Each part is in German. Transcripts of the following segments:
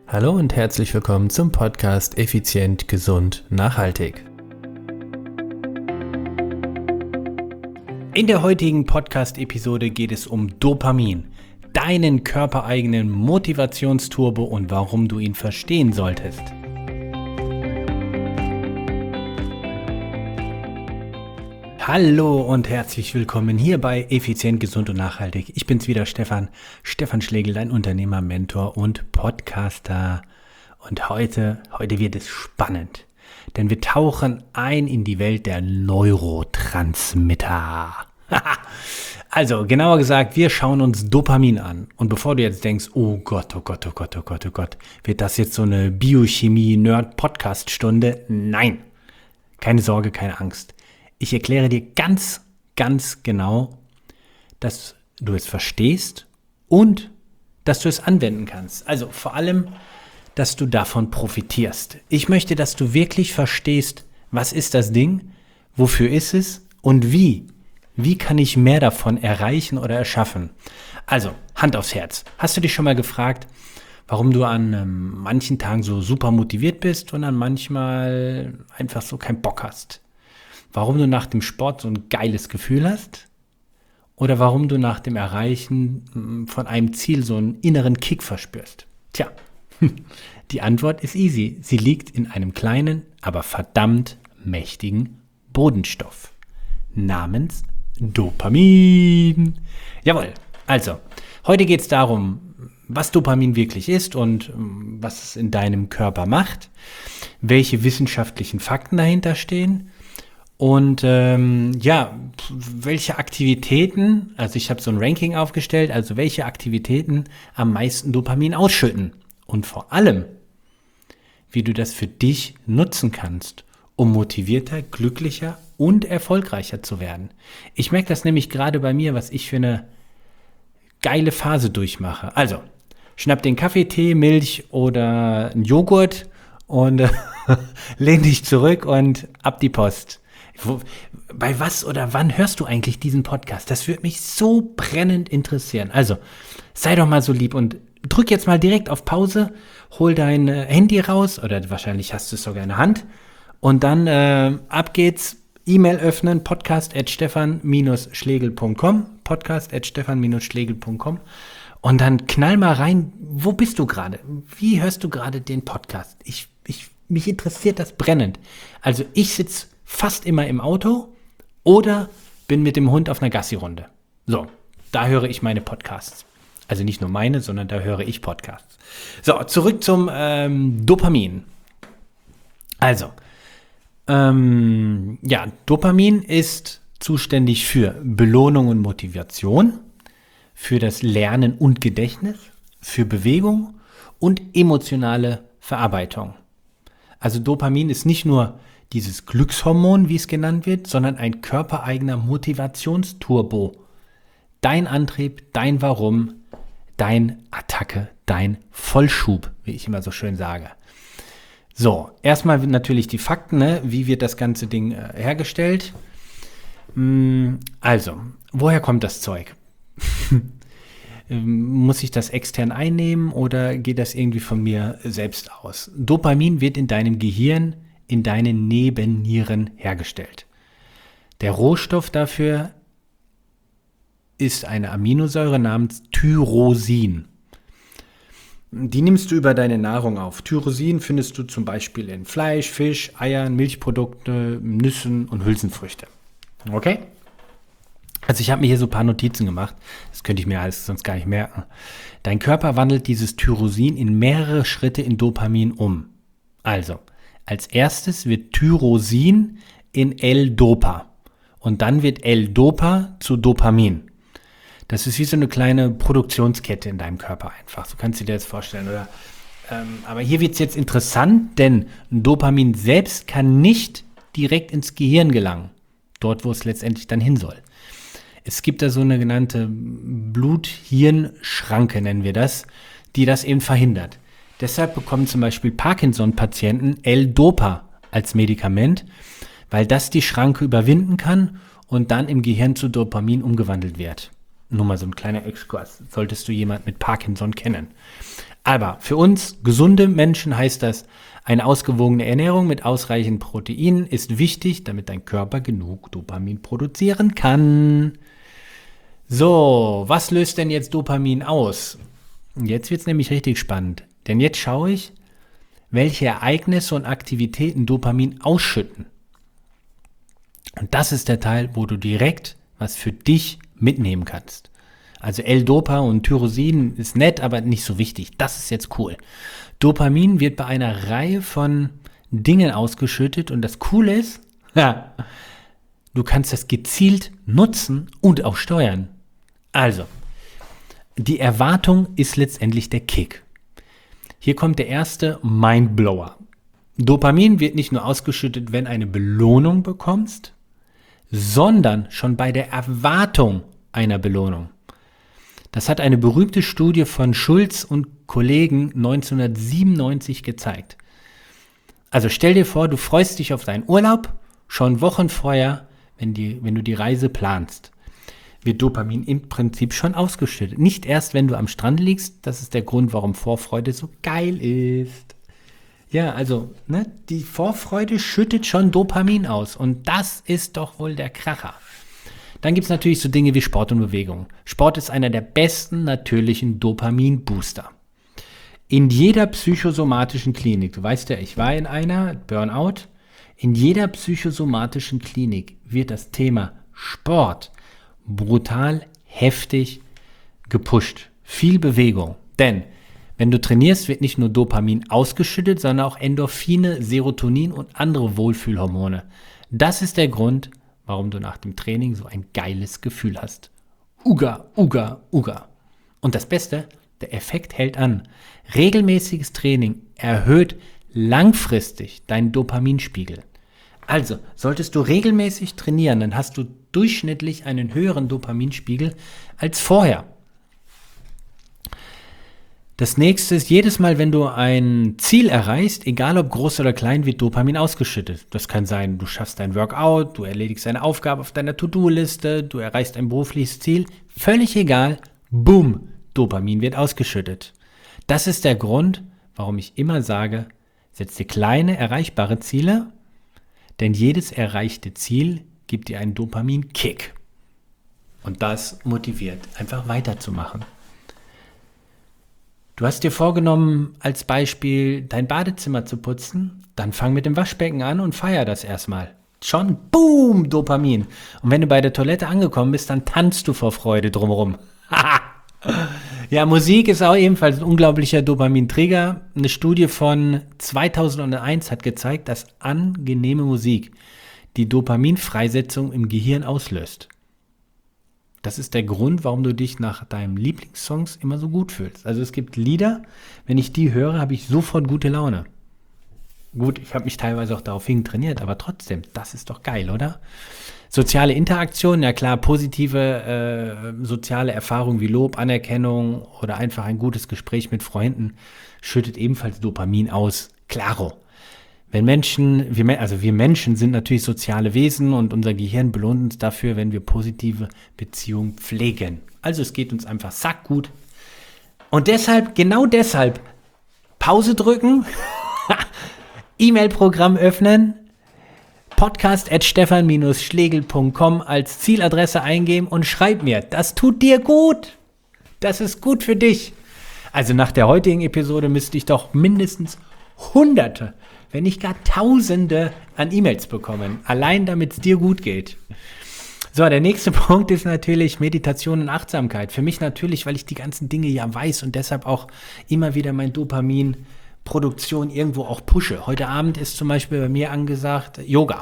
Hallo und herzlich willkommen zum Podcast Effizient, Gesund, Nachhaltig. In der heutigen Podcast-Episode geht es um Dopamin, deinen körpereigenen Motivationsturbo und warum du ihn verstehen solltest. Hallo und herzlich willkommen hier bei Effizient, Gesund und Nachhaltig. Ich bin's wieder, Stefan Schlegel, dein Unternehmer, Mentor und Podcaster. Und heute wird es spannend, denn wir tauchen ein in die Welt der Neurotransmitter. Also, genauer gesagt, wir schauen uns Dopamin an. Und bevor du jetzt denkst, oh Gott, wird das jetzt so eine Biochemie-Nerd-Podcast-Stunde? Nein, keine Sorge, keine Angst. Ich erkläre dir ganz genau, dass du es verstehst und dass du es anwenden kannst. Also vor allem, dass du davon profitierst. Ich möchte, dass du wirklich verstehst, was ist das Ding, wofür ist es und wie. Wie kann ich mehr davon erreichen oder erschaffen? Also, Hand aufs Herz. Hast du dich schon mal gefragt, warum du an manchen Tagen so super motiviert bist und an manchmal einfach so keinen Bock hast? Warum du nach dem Sport so ein geiles Gefühl hast? Oder warum du nach dem Erreichen von einem Ziel so einen inneren Kick verspürst? Tja, die Antwort ist easy. Sie liegt in einem kleinen, aber verdammt mächtigen Bodenstoff namens Dopamin. Jawohl, also, heute geht es darum, was Dopamin wirklich ist und was es in deinem Körper macht, welche wissenschaftlichen Fakten dahinter stehen und welche Aktivitäten, also ich habe so ein Ranking aufgestellt, also welche Aktivitäten am meisten Dopamin ausschütten und vor allem, wie du das für dich nutzen kannst, um motivierter, glücklicher und erfolgreicher zu werden. Ich merke das nämlich gerade bei mir, was ich für eine geile Phase durchmache. Also, schnapp den Kaffee, Tee, Milch oder einen Joghurt und lehn dich zurück und ab die Post. Bei was oder wann hörst du eigentlich diesen Podcast? Das würde mich so brennend interessieren. Also, sei doch mal so lieb und drück jetzt mal direkt auf Pause, hol dein Handy raus oder wahrscheinlich hast du es sogar in der Hand und dann ab geht's, E-Mail öffnen, podcast@stefan-schlegel.com und dann knall mal rein, wo bist du gerade? Wie hörst du gerade den Podcast? Mich interessiert das brennend. Also ich sitze fast immer im Auto oder bin mit dem Hund auf einer Gassi-Runde. So, da höre ich meine Podcasts. Also nicht nur meine, sondern da höre ich Podcasts. So, zurück zum Dopamin. Also, Dopamin ist zuständig für Belohnung und Motivation, für das Lernen und Gedächtnis, für Bewegung und emotionale Verarbeitung. Also Dopamin ist nicht nur dieses Glückshormon, wie es genannt wird, sondern ein körpereigener Motivationsturbo. Dein Antrieb, dein Warum, dein Attacke, dein Vollschub, wie ich immer so schön sage. So, erstmal natürlich die Fakten, ne? Wie wird das ganze Ding hergestellt? Also, woher kommt das Zeug? Muss ich das extern einnehmen oder geht das irgendwie von mir selbst aus? Dopamin wird in deinem Gehirn, in deinen Nebennieren hergestellt. Der Rohstoff dafür ist eine Aminosäure namens Tyrosin. Die nimmst du über deine Nahrung auf. Tyrosin findest du zum Beispiel in Fleisch, Fisch, Eiern, Milchprodukte, Nüssen und Hülsenfrüchte. Okay? Also ich habe mir hier so ein paar Notizen gemacht. Das könnte ich mir alles sonst gar nicht merken. Dein Körper wandelt dieses Tyrosin in mehrere Schritte in Dopamin um. Also, als erstes wird Tyrosin in L-Dopa und dann wird L-Dopa zu Dopamin. Das ist wie so eine kleine Produktionskette in deinem Körper einfach. So kannst du dir das vorstellen, oder? Aber hier wird es jetzt interessant, denn Dopamin selbst kann nicht direkt ins Gehirn gelangen. Dort, wo es letztendlich dann hin soll. Es gibt da so eine genannte Blut-Hirn-Schranke, nennen wir das, die das eben verhindert. Deshalb bekommen zum Beispiel Parkinson-Patienten L-Dopa als Medikament, weil das die Schranke überwinden kann und dann im Gehirn zu Dopamin umgewandelt wird. Nur mal so ein kleiner Exkurs. Solltest du jemanden mit Parkinson kennen. Aber für uns gesunde Menschen heißt das, eine ausgewogene Ernährung mit ausreichend Proteinen ist wichtig, damit dein Körper genug Dopamin produzieren kann. So, was löst denn jetzt Dopamin aus? Jetzt wird es nämlich richtig spannend. Denn jetzt schaue ich, welche Ereignisse und Aktivitäten Dopamin ausschütten. Und das ist der Teil, wo du direkt was für dich mitnehmen kannst. Also L-Dopa und Tyrosin ist nett, aber nicht so wichtig. Das ist jetzt cool. Dopamin wird bei einer Reihe von Dingen ausgeschüttet und das Coole ist, ja, du kannst das gezielt nutzen und auch steuern. Also, die Erwartung ist letztendlich der Kick. Hier kommt der erste Mindblower. Dopamin wird nicht nur ausgeschüttet, wenn eine Belohnung bekommst, sondern schon bei der Erwartung einer Belohnung. Das hat eine berühmte Studie von Schulz und Kollegen 1997 gezeigt. Also stell dir vor, du freust dich auf deinen Urlaub schon Wochen vorher, wenn du die Reise planst. Wird Dopamin im Prinzip schon ausgeschüttet. Nicht erst, wenn du am Strand liegst. Das ist der Grund, warum Vorfreude so geil ist. Ja, also, die Vorfreude schüttet schon Dopamin aus. Und das ist doch wohl der Kracher. Dann gibt es natürlich so Dinge wie Sport und Bewegung. Sport ist einer der besten natürlichen Dopamin-Booster. In jeder psychosomatischen Klinik, du weißt ja, ich war in einer, Burnout, in jeder psychosomatischen Klinik wird das Thema Sport brutal heftig gepusht. Viel Bewegung. Denn wenn du trainierst, wird nicht nur Dopamin ausgeschüttet, sondern auch Endorphine, Serotonin und andere Wohlfühlhormone. Das ist der Grund, warum du nach dem Training so ein geiles Gefühl hast. Uga, uga, uga. Und das Beste, der Effekt hält an. Regelmäßiges Training erhöht langfristig deinen Dopaminspiegel. Also, solltest du regelmäßig trainieren, dann hast du durchschnittlich einen höheren Dopaminspiegel als vorher. Das nächste ist, jedes Mal, wenn du ein Ziel erreichst, egal ob groß oder klein, wird Dopamin ausgeschüttet. Das kann sein, du schaffst dein Workout, du erledigst eine Aufgabe auf deiner To-Do-Liste, du erreichst ein berufliches Ziel. Völlig egal, boom, Dopamin wird ausgeschüttet. Das ist der Grund, warum ich immer sage, setz dir kleine, erreichbare Ziele, denn jedes erreichte Ziel gibt dir einen Dopamin-Kick. Und das motiviert, einfach weiterzumachen. Du hast dir vorgenommen, als Beispiel dein Badezimmer zu putzen, dann fang mit dem Waschbecken an und feier das erstmal. Schon, boom, Dopamin. Und wenn du bei der Toilette angekommen bist, dann tanzt du vor Freude drumherum. Ja, Musik ist auch ebenfalls ein unglaublicher Dopamin-Trigger. Eine Studie von 2001 hat gezeigt, dass angenehme Musik die Dopaminfreisetzung im Gehirn auslöst. Das ist der Grund, warum du dich nach deinen Lieblingssongs immer so gut fühlst. Also es gibt Lieder, wenn ich die höre, habe ich sofort gute Laune. Gut, ich habe mich teilweise auch daraufhin trainiert, aber trotzdem, das ist doch geil, oder? Soziale Interaktion, ja klar, positive soziale Erfahrungen wie Lob, Anerkennung oder einfach ein gutes Gespräch mit Freunden schüttet ebenfalls Dopamin aus. Klaro. Wir Menschen sind natürlich soziale Wesen und unser Gehirn belohnt uns dafür, wenn wir positive Beziehungen pflegen. Also es geht uns einfach sackgut. Und genau deshalb, Pause drücken, E-Mail-Programm öffnen, podcast@stefan-schlegel.com als Zieladresse eingeben und schreib mir, das tut dir gut. Das ist gut für dich. Also nach der heutigen Episode müsste ich doch mindestens Hunderte, wenn nicht gar Tausende an E-Mails bekommen. Allein damit es dir gut geht. So, der nächste Punkt ist natürlich Meditation und Achtsamkeit. Für mich natürlich, weil ich die ganzen Dinge ja weiß und deshalb auch immer wieder mein Dopaminproduktion irgendwo auch pushe. Heute Abend ist zum Beispiel bei mir angesagt Yoga.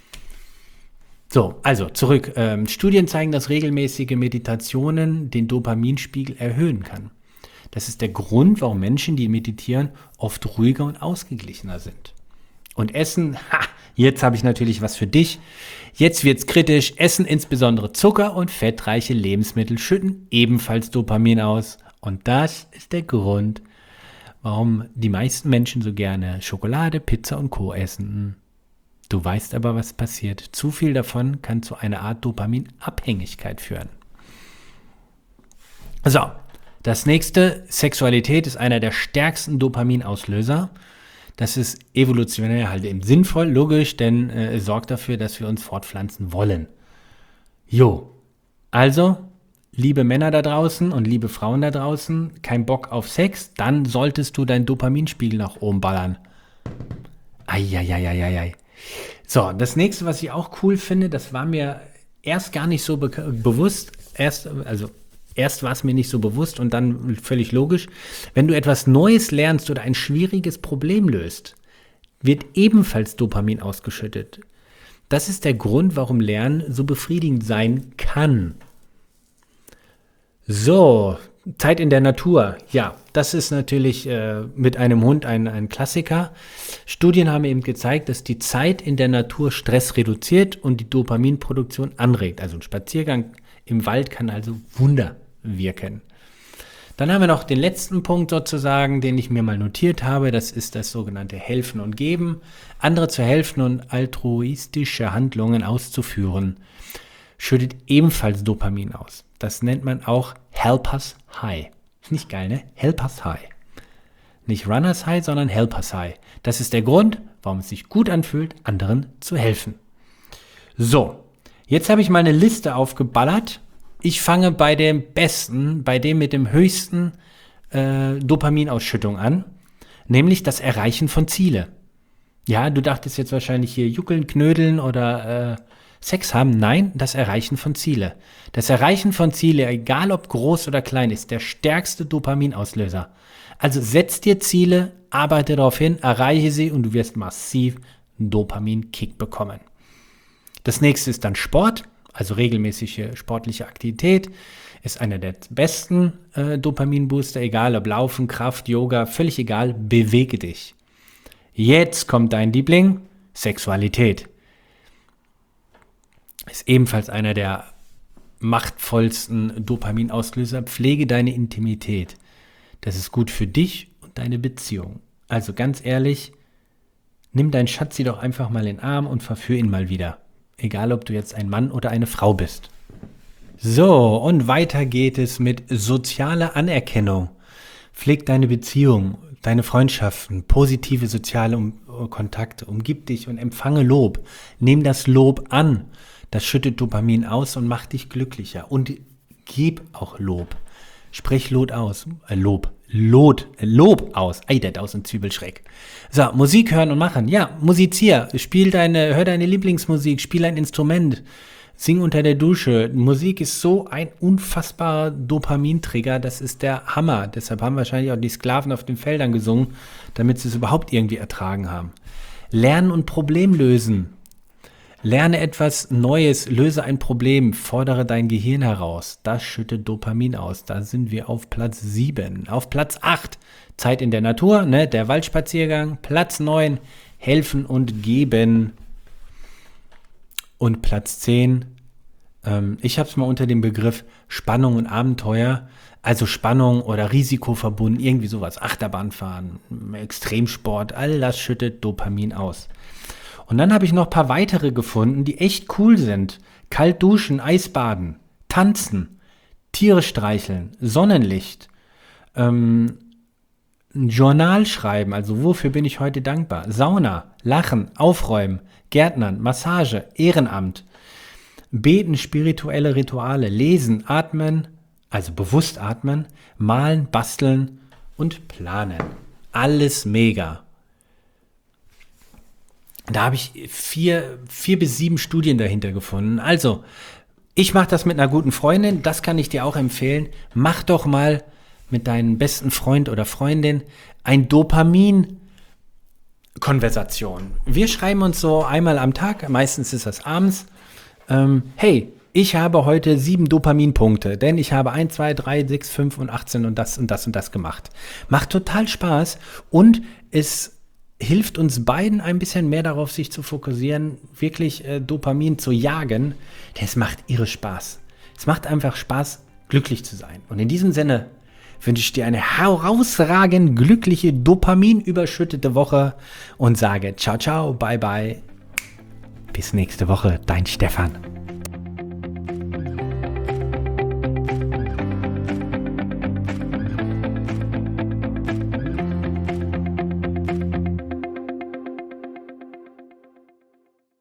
So, also zurück. Studien zeigen, dass regelmäßige Meditationen den Dopaminspiegel erhöhen kann. Das ist der Grund, warum Menschen, die meditieren, oft ruhiger und ausgeglichener sind. Und Essen, jetzt habe ich natürlich was für dich. Jetzt wird's kritisch. Essen, insbesondere Zucker und fettreiche Lebensmittel, schütten ebenfalls Dopamin aus. Und das ist der Grund, warum die meisten Menschen so gerne Schokolade, Pizza und Co. essen. Du weißt aber, was passiert. Zu viel davon kann zu einer Art Dopaminabhängigkeit führen. So, das nächste, Sexualität ist einer der stärksten Dopaminauslöser. Das ist evolutionär halt eben sinnvoll, logisch, denn es sorgt dafür, dass wir uns fortpflanzen wollen. Jo, also, liebe Männer da draußen und liebe Frauen da draußen, kein Bock auf Sex, dann solltest du deinen Dopaminspiegel nach oben ballern. Eieieiei. So, das nächste, was ich auch cool finde, das war mir erst gar nicht so bewusst, erst war es mir nicht so bewusst und dann völlig logisch. Wenn du etwas Neues lernst oder ein schwieriges Problem löst, wird ebenfalls Dopamin ausgeschüttet. Das ist der Grund, warum Lernen so befriedigend sein kann. So, Zeit in der Natur. Ja, das ist natürlich mit einem Hund ein Klassiker. Studien haben eben gezeigt, dass die Zeit in der Natur Stress reduziert und die Dopaminproduktion anregt. Also ein Spaziergang im Wald kann also Wunder wirken. Dann haben wir noch den letzten Punkt sozusagen, den ich mir mal notiert habe. Das ist das sogenannte Helfen und Geben. Andere zu helfen und altruistische Handlungen auszuführen, schüttet ebenfalls Dopamin aus. Das nennt man auch Helpers High. Ist nicht geil, ne? Helpers High. Nicht Runners High, sondern Helpers High. Das ist der Grund, warum es sich gut anfühlt, anderen zu helfen. So, jetzt habe ich mal eine Liste aufgeballert. Ich fange bei dem Besten, bei dem mit dem höchsten Dopaminausschüttung an, nämlich das Erreichen von Ziele. Ja, du dachtest jetzt wahrscheinlich hier juckeln, knödeln oder Sex haben. Nein, das Erreichen von Ziele. Das Erreichen von Ziele, egal ob groß oder klein, ist der stärkste Dopaminauslöser. Also setz dir Ziele, arbeite darauf hin, erreiche sie und du wirst massiv einen Dopamin-Kick bekommen. Das nächste ist dann Sport. Also regelmäßige sportliche Aktivität ist einer der besten Dopaminbooster, egal ob Laufen, Kraft, Yoga, völlig egal, bewege dich. Jetzt kommt dein Liebling, Sexualität. Ist ebenfalls einer der machtvollsten Dopaminauslöser. Pflege deine Intimität. Das ist gut für dich und deine Beziehung. Also ganz ehrlich, nimm deinen Schatzi doch einfach mal in den Arm und verführ ihn mal wieder. Egal, ob du jetzt ein Mann oder eine Frau bist. So, und weiter geht es mit sozialer Anerkennung. Pfleg deine Beziehung, deine Freundschaften, positive soziale Kontakte. Umgib dich und empfange Lob. Nimm das Lob an. Das schüttet Dopamin aus und macht dich glücklicher. Und gib auch Lob. Sprich Lob aus. Lob aus. Ei, der aus und Zwiebelschreck. So, Musik hören und machen. Ja, musizier. Hör deine Lieblingsmusik, spiel ein Instrument. Sing unter der Dusche. Musik ist so ein unfassbarer Dopamintrigger, das ist der Hammer. Deshalb haben wahrscheinlich auch die Sklaven auf den Feldern gesungen, damit sie es überhaupt irgendwie ertragen haben. Lernen und Problem lösen. Lerne etwas Neues, löse ein Problem, fordere dein Gehirn heraus. Das schüttet Dopamin aus. Da sind wir auf Platz 7. Auf Platz 8, Zeit in der Natur, ne, der Waldspaziergang. Platz 9, helfen und geben. Und Platz 10, ich habe es mal unter dem Begriff Spannung und Abenteuer, also Spannung oder Risiko verbunden, irgendwie sowas. Achterbahnfahren, Extremsport, all das schüttet Dopamin aus. Und dann habe ich noch ein paar weitere gefunden, die echt cool sind. Kalt duschen, Eisbaden, tanzen, Tiere streicheln, Sonnenlicht, ein Journal schreiben, also wofür bin ich heute dankbar, Sauna, Lachen, Aufräumen, Gärtnern, Massage, Ehrenamt, beten, spirituelle Rituale, lesen, atmen, also bewusst atmen, malen, basteln und planen. Alles mega. Da habe ich 4 bis 7 Studien dahinter gefunden. Also, ich mache das mit einer guten Freundin, das kann ich dir auch empfehlen. Mach doch mal mit deinem besten Freund oder Freundin ein Dopamin-Konversation. Wir schreiben uns so einmal am Tag, meistens ist das abends, hey, ich habe heute 7 Dopaminpunkte, denn ich habe 1, 2, 3, 6, 5 und 18 und das und das und das gemacht. Macht total Spaß und es hilft uns beiden ein bisschen mehr darauf, sich zu fokussieren, wirklich Dopamin zu jagen, denn es macht irre Spaß. Es macht einfach Spaß, glücklich zu sein. Und in diesem Sinne wünsche ich dir eine herausragend glückliche, dopaminüberschüttete Woche und sage ciao, ciao, bye, bye. Bis nächste Woche, dein Stefan.